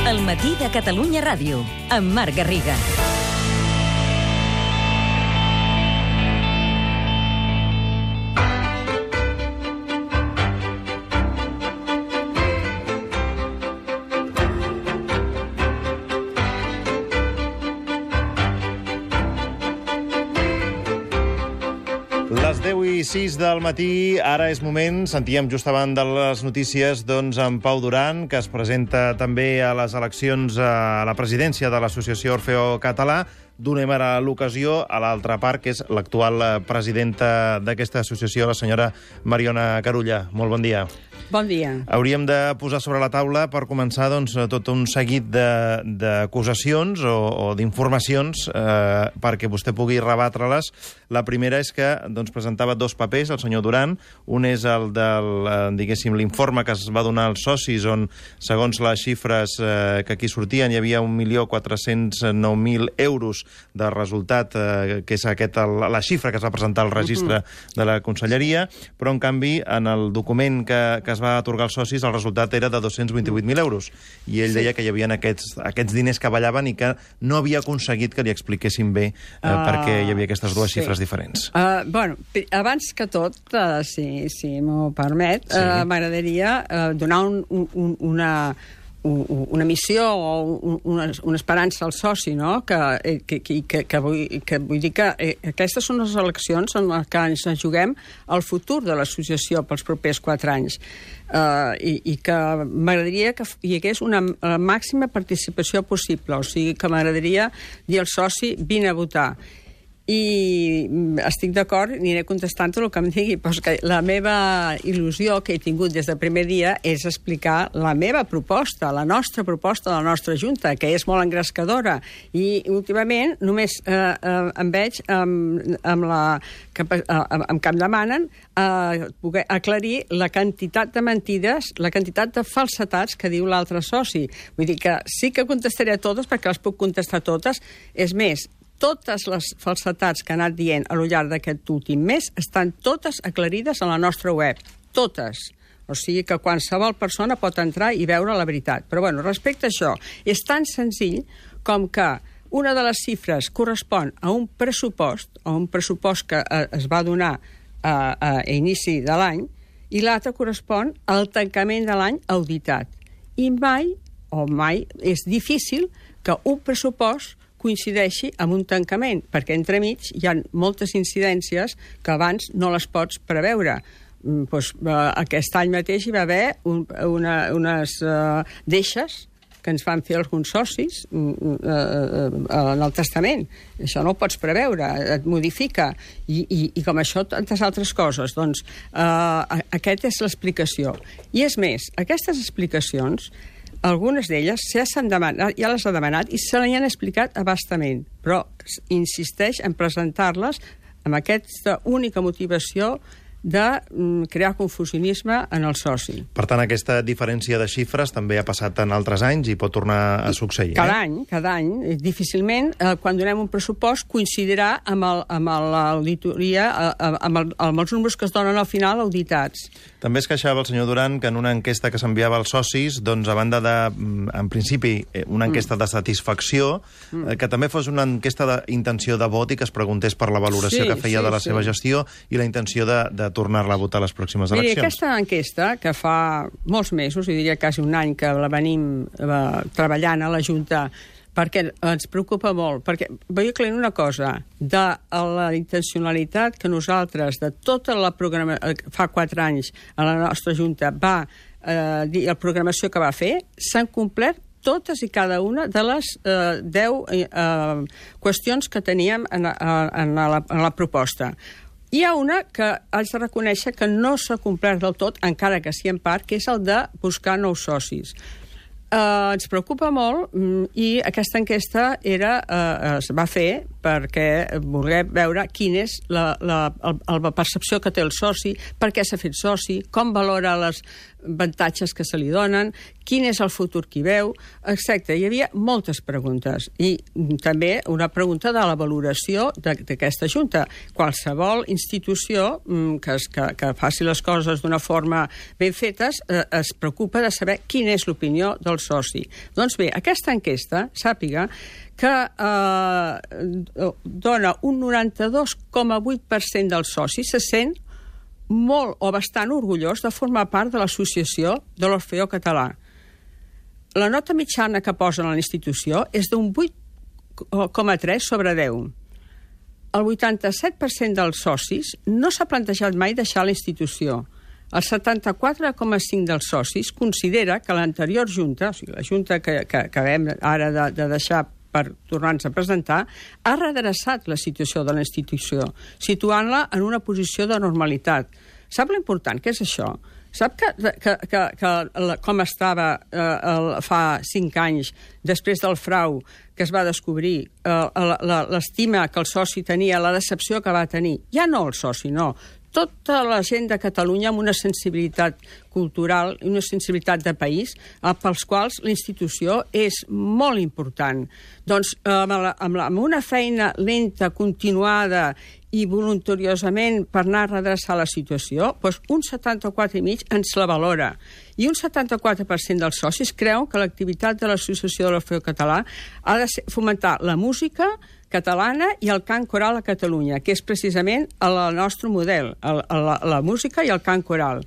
El matí de Catalunya Ràdio, amb Marc Garriga. Les 10:06 del matí, ara és moment, sentíem just abans de les notícies, doncs, en Pau Duran, que es presenta també a les eleccions a la presidència de l'Associació Orfeó Català. Donem ara l'ocasió a l'altra part, que és l'actual presidenta d'aquesta associació, la senyora Mariona Carulla. Molt bon dia. Bon dia. Hauríem de posar sobre la taula, per començar, doncs, tot un seguit d'acusacions o d'informacions perquè vostè pugui rebatre-les. La primera és que doncs, presentava dos papers, el senyor Duran. Un és el del, diguéssim, l'informe que es va donar als socis, on, segons les xifres que aquí sortien, hi havia 1.409.000 euros de resultat, que és la xifra que es va presentar al registre de la Conselleria, però, en canvi, en el document que es va atorgar als socis, el resultat era de 228.000 euros. I ell deia que hi havia aquests diners que ballaven i que no havia aconseguit que li expliquessin bé per què hi havia aquestes dues xifres diferents. Bueno, abans que tot, si m'ho permet, m'agradaria donar una missió o una esperança al soci, no? Que vull dir que aquestes són les eleccions en les que ens juguem el futur de l'associació pels propers 4 anys. I que m'agradaria que hi hagués una màxima participació possible. O sigui, que m'agradaria dir al soci, vine a votar. I estic d'acord, aniré contestant tot el que em digui, però que la meva il·lusió que he tingut des del primer dia és explicar la meva proposta, la nostra proposta de la nostra Junta, que és molt engrescadora. I últimament només em veig que em demanen poder aclarir la quantitat de mentides, la quantitat de falsetats que diu l'altre soci. Vull dir que sí que contestaré a totes, perquè les puc contestar totes. És més, totes les falsetats que ha anat dient a lo llarg d'aquest últim mes estan totes aclarides a la nostra web. Totes. O sigui que qualsevol persona pot entrar i veure la veritat. Però, bueno, respecte a això, és tan senzill com que una de les xifres correspon a un pressupost que es va donar a inici de l'any, i l'altra correspon al tancament de l'any auditat. I mai és difícil que un pressupost coincideixi amb un tancament, perquè entremig hi ha moltes incidències que abans no les pots preveure. Aquest any mateix hi va haver unes deixes que ens van fer alguns socis en el testament. Això no ho pots preveure, et modifica. I com això, tantes altres coses. Doncs aquesta és l'explicació. I és més, aquestes explicacions, algunes d'elles ja les ha demanat i se les han explicat a bastament, però insisteix en presentar-les amb aquesta única motivació de crear confusionisme en el soci. Per tant, aquesta diferència de xifres també ha passat en altres anys i pot tornar a succeir. Cada any. Difícilment, quan donem un pressupost, coincidirà amb l'auditoria, amb els números que es donen al final auditats. També es queixava el senyor Duran que en una enquesta que s'enviava als socis, doncs, a banda de, en principi, una enquesta de satisfacció, que també fos una enquesta d'intenció de vot i que es preguntés per la valoració que feia de la seva gestió i la intenció de tornar-la a votar a les pròximes eleccions. Aquesta enquesta, que fa molts mesos, jo diria quasi un any que la venim treballant a la Junta, perquè ens preocupa molt, perquè vull aclarir una cosa, de la intencionalitat que nosaltres, de tota la programació, fa 4 anys a la nostra Junta va dir la programació que va fer, s'han complert totes i cada una de les 10 qüestions que teníem en la proposta. Hi ha una que haig de reconèixer que no s'ha complert del tot, encara que sí en part, que és el de buscar nous socis. Ens preocupa molt i aquesta enquesta es va fer perquè voler veure quina és la percepció que té el soci, per què s'ha fet soci, com valora les avantatges que se li donen, quin és el futur que hi veu, etc. Hi havia moltes preguntes. I també una pregunta de la valoració d'aquesta Junta. Qualsevol institució que faci les coses d'una forma ben fetes es preocupa de saber quina és l'opinió del soci. Doncs bé, aquesta enquesta, sàpiga, que dona un 92,8% dels socis se sent molt o bastant orgullós de formar part de l'associació de l'Orfeó Català. La nota mitjana que posen a la institució és d'un 8,3 sobre 10. El 87% dels socis no s'ha plantejat mai deixar la institució. El 74,5% dels socis considera que l'anterior Junta, o sigui, la Junta que acabem ara de deixar per tornar-nos a presentar, ha redreçat la situació de la institució, situant-la en una posició de normalitat. Sap l'important que és això? Sap que com estava fa 5 anys, després del frau que es va descobrir, l'estima que el soci tenia, la decepció que va tenir, ja no el soci, no, tota la gent de Catalunya amb una sensibilitat cultural i una sensibilitat de país pels quals la institució és molt important. Doncs amb una feina lenta, continuada i voluntariosament per anar a redreçar la situació, doncs un 74,5% ens la valora. I un 74% dels socis creuen que l'activitat de l'Associació de l'Orfeó Català ha de fomentar la música catalana i el cant coral a Catalunya, que és precisament el nostre model, la música i el cant coral.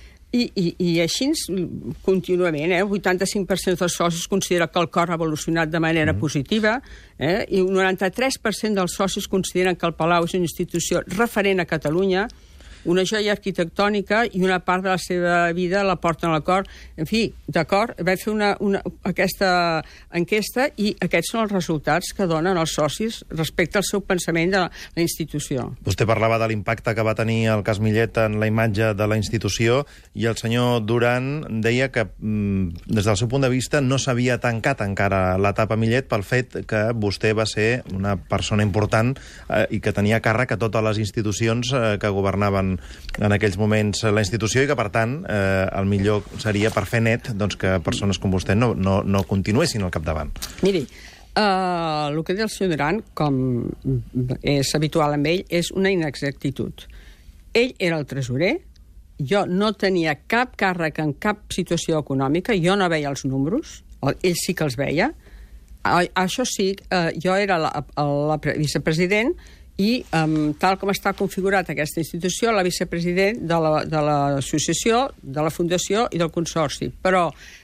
I així contínuament, 85% dels socis considera que el cor ha evolucionat de manera positiva, i un 93% dels socis consideren que el Palau és una institució referent a Catalunya, una joia arquitectònica i una part de la seva vida la porten al cor. En fi, d'acord, vaig fer aquesta enquesta i aquests són els resultats que donen els socis respecte al seu pensament de la institució. Vostè parlava de l'impacte que va tenir el cas Millet en la imatge de la institució i el senyor Duran deia que des del seu punt de vista no s'havia tancat encara l'etapa Millet pel fet que vostè va ser una persona important i que tenia càrrec a totes les institucions que governaven en aquells moments la institució i que, per tant, el millor seria per fer net que persones com vostè no continuessin al capdavant. Miri, el que diu el senyor Duran, com és habitual amb ell, és una inexactitud. Ell era el tresorer, jo no tenia cap càrrec en cap situació econòmica, jo no veia els números, ell sí que els veia. Això sí, jo era la vicepresident i tal com està configurat aquesta institució, la vicepresident de l'associació, de la fundació i del consorci. Però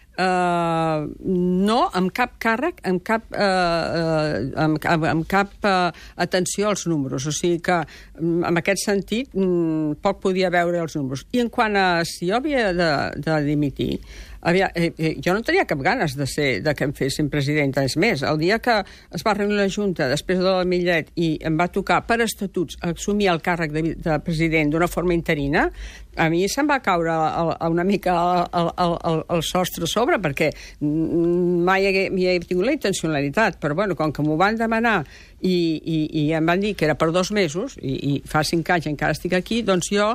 no amb cap càrrec, amb cap atenció als números. O sigui que, en aquest sentit, poc podia veure els números. I en quant a si jo havia de dimitir, jo no tenia cap ganes de que em fessin presidenta. És més, el dia que es va reunir la Junta després de la Millet i em va tocar per estatuts assumir el càrrec de president d'una forma interina, a mi se'm va caure una mica el sostre a sobre, perquè mai hi he tingut la intencionalitat, però bueno, com que m'ho van demanar i em van dir que era per 2 mesos, i fa 5 anys encara estic aquí, doncs jo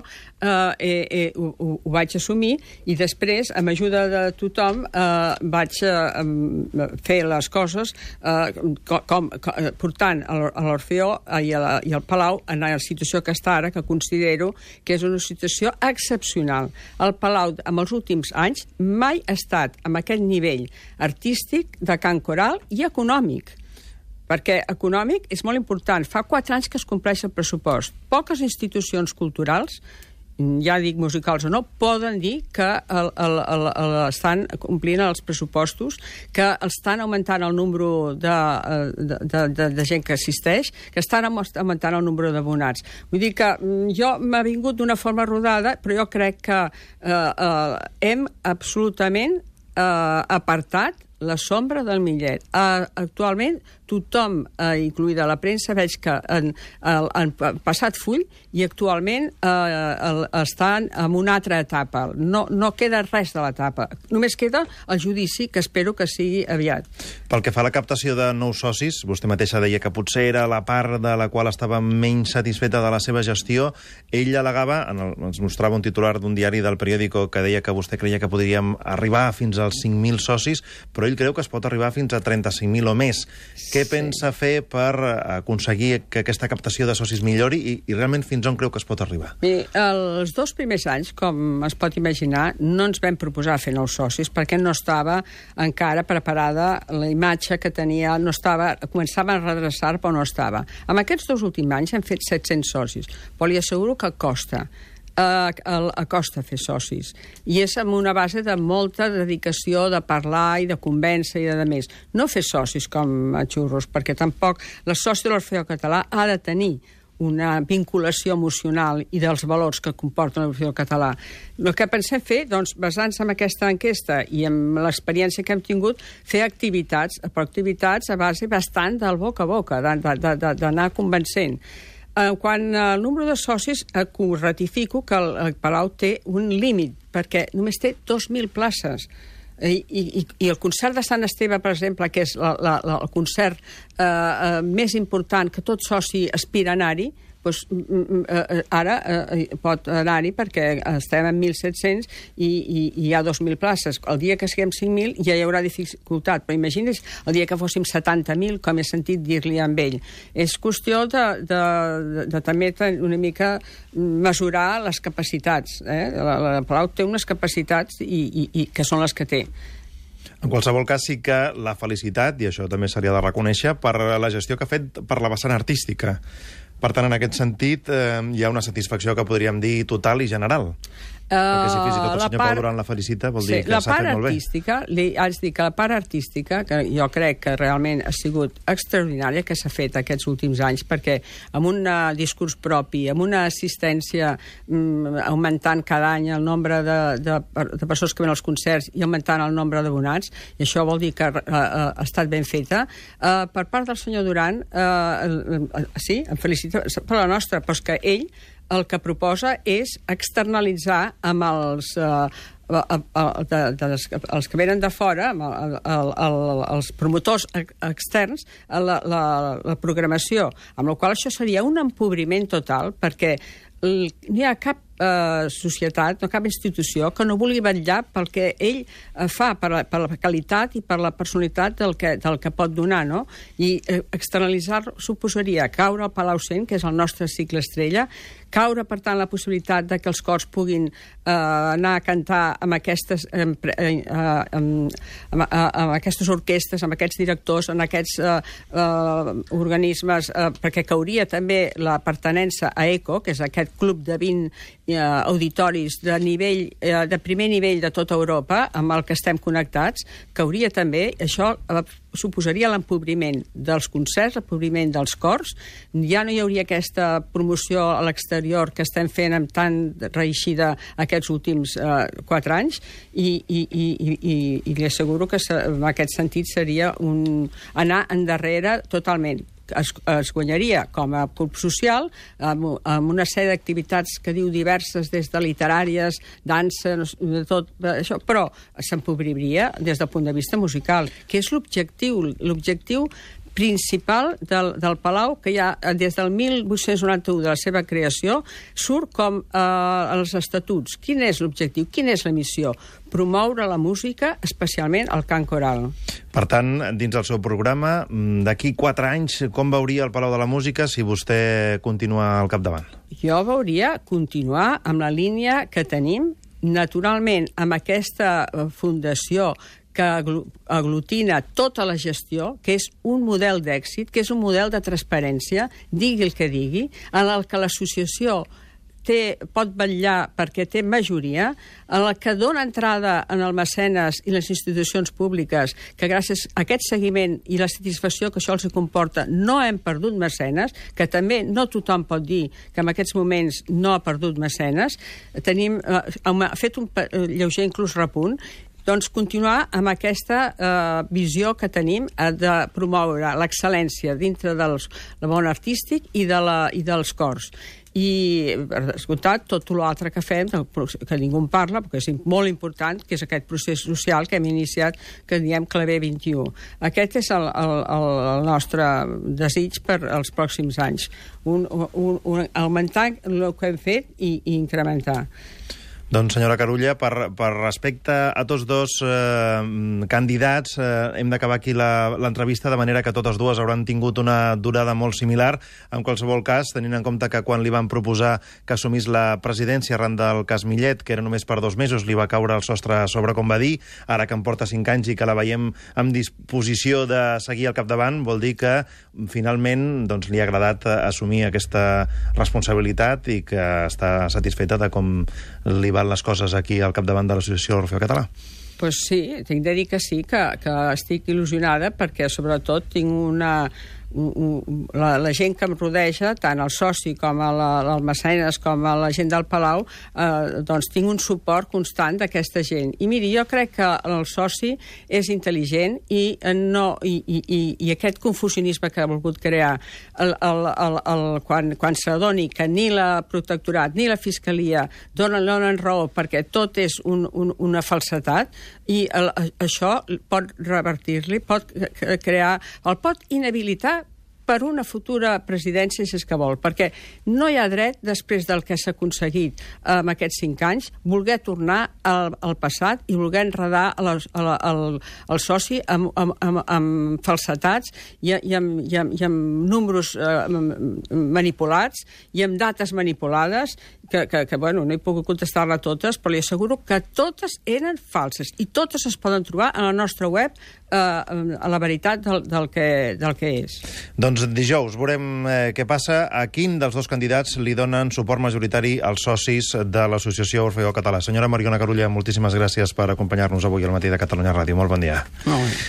ho vaig assumir i després, amb ajuda de tothom, vaig fer les coses portant l'Orfeó i el Palau en la situació que està ara, que considero que és una situació excepcional. El Palau, en els últims anys, mai ha estat amb aquest nivell artístic, de cant coral i econòmic. Perquè econòmic és molt important. Fa 4 anys que es compleix el pressupost. Poques institucions culturals, ja dic musicals o no, poden dir que estan complint els pressupostos, que estan augmentant el número de gent que assisteix, que estan augmentant el número d'abonats. Vull dir que jo m'ha vingut d'una forma rodada, però jo crec que hem absolutament apartat la sombra del Millet. Actualment tothom, incluïda la premsa, veig que han passat full i actualment estan en una altra etapa. No queda res de l'etapa. Només queda el judici, que espero que sigui aviat. Pel que fa a la captació de nous socis, vostè mateixa deia que potser era la part de la qual estava menys satisfeta de la seva gestió. Ell al·legava, ens mostrava un titular d'un diari del Periódico que deia que vostè creia que podríem arribar fins als 5.000 socis, però ell creu que es pot arribar fins a 35.000 o més. Què pensa fer per aconseguir que aquesta captació de socis millori i realment fins on creu que es pot arribar? Bé, els 2 primers anys, com es pot imaginar, no ens vam proposar fer nous socis perquè no estava encara preparada la imatge que tenia, començava a redreçar però no estava. En aquests 2 últims anys hem fet 700 socis, però li asseguro que costa fer socis, i és amb una base de molta dedicació de parlar i de convèncer i de més. No fer socis com a xurros, perquè tampoc la soci de l'Orfeó Català ha de tenir una vinculació emocional i dels valors que comporta l'Orfeó Català. El que pensem fer, doncs, basant-se en aquesta enquesta i en l'experiència que hem tingut, fer activitats, però activitats a base bastant del boca a boca, d'anar convencent. Quan el número de socis, ratifico que el Palau té un límit, perquè només té 2.000 places. I el concert de Sant Esteve, per exemple, que és el concert més important que tot soci aspira a anar-hi, doncs, ara pot anar-hi perquè estem en 1.700 i hi ha 2.000 places. El dia que siguem 5.000 ja hi haurà dificultat, però imagini's el dia que fóssim 70.000, com he sentit dir-li amb ell. És qüestió de també una mica mesurar les capacitats. La Palau té unes capacitats i que són les que té. En qualsevol cas, sí que la felicitat, i això també s'hauria de reconèixer, per la gestió que ha fet per la vessant artística. Per tant, en aquest sentit, hi ha una satisfacció que podríem dir total i general. Perquè si fins i tot el senyor Pau Duran la felicita, vol dir que s'ha fet molt bé. Haig de dir que la part artística, que jo crec que realment ha sigut extraordinària, que s'ha fet aquests últims anys, perquè amb un discurs propi, amb una assistència augmentant cada any el nombre de persones que venen als concerts i augmentant el nombre d'abonats, i això vol dir que ha estat ben feta. Per part del senyor Duran, sí, em felicita per la nostra, però és que ell el que proposa és externalitzar amb els que venen de fora, els promotors externs, la programació, amb la qual això seria un empobriment total, perquè no hi ha cap societat, no cap institució que no vulgui vetllar pel que ell fa, per la qualitat i per la personalitat del que pot donar, no? I externalitzar suposaria caure al Palau Cent, que és el nostre cicle estrella, caure, per tant, la possibilitat de que els cors puguin anar a cantar amb aquestes orquestres, amb aquests directors, en aquests organismes, perquè cauria també la pertinença a ECO, que és aquest club de 20 auditoris de primer nivell de tota Europa, amb el que estem connectats, cauria també, això suposaria l'empobriment dels concerts, l'empobriment dels cors, ja no hi hauria aquesta promoció a l'exterior que estem fent amb tan reeixida aquests últims 4 anys, i li asseguro que en aquest sentit seria anar endarrere totalment. Es guanyaria com a club social amb una sèrie d'activitats que diu diverses, des de literàries, dansa, de tot això, però s'empobriria des del punt de vista musical, que és l'objectiu principal del Palau, que ja des del 1891 de la seva creació surt com els estatuts. Quin és l'objectiu? Quina és la missió? Promoure la música, especialment el cant coral. Per tant, dins del seu programa, d'aquí 4 anys, com veuria el Palau de la Música si vostè continua al capdavant? Jo veuria continuar amb la línia que tenim, naturalment, amb aquesta fundació que aglutina tota la gestió, que és un model d'èxit, que és un model de transparència, digui el que digui, en el que l'associació pot vetllar perquè té majoria, en la que dona entrada en el mecenes i les institucions públiques, que gràcies a aquest seguiment i la satisfacció que això els comporta no hem perdut mecenes, que també no tothom pot dir que en aquests moments no ha perdut mecenes. Ha fet un lleuger inclús repunt, doncs, continuar amb aquesta visió que tenim de promoure l'excel·lència dintre del món artístic i dels cors. I, per descomptat, tot l'altre que fem, que ningú en parla, perquè és molt important, que és aquest procés social que hem iniciat, que diem Claver 21. Aquest és el nostre desig per als pròxims anys. Augmentar el que hem fet i incrementar. Doncs, senyora Carulla, per respecte a tots dos candidats, hem d'acabar aquí l'entrevista, de manera que totes dues hauran tingut una durada molt similar. En qualsevol cas, tenint en compte que quan li van proposar que assumís la presidència arran del cas Millet, que era només per 2 mesos, li va caure el sostre a sobre, com va dir, ara que en porta 5 anys i que la veiem en disposició de seguir al capdavant, vol dir que finalment doncs, li ha agradat assumir aquesta responsabilitat i que està satisfeta de com li van les coses aquí al capdavant de l'Associació Orfeó Català. Pues sí, tinc de dir que sí, que estic il·lusionada perquè sobretot tinc la gent que em rodeja, tant el soci com el mecenes com la gent del Palau, doncs tinc un suport constant d'aquesta gent. I miri, jo crec que el soci és intel·ligent i aquest confusionisme que ha volgut crear quan s'adoni que ni la protectorat ni la fiscalia donen raó perquè tot és una falsetat, i això pot revertir-li, pot inhabilitar per una futura presidència, si és que vol, perquè no hi ha dret, després del que s'ha aconseguit en aquests 5 anys, voler tornar al passat i voler enredar el soci amb falsetats i amb números manipulats i amb dates manipulades que bueno, no he pogut contestar-la totes, però li asseguro que totes eren falses i totes es poden trobar a la nostra web a la veritat del que és. Doncs dijous veurem què passa. A quin dels dos candidats li donen suport majoritari als socis de l'Associació Orfeó Català. Senyora Mariona Carulla, moltíssimes gràcies per acompanyar-nos avui al Matí de Catalunya Ràdio. Molt bon dia. Molt bé.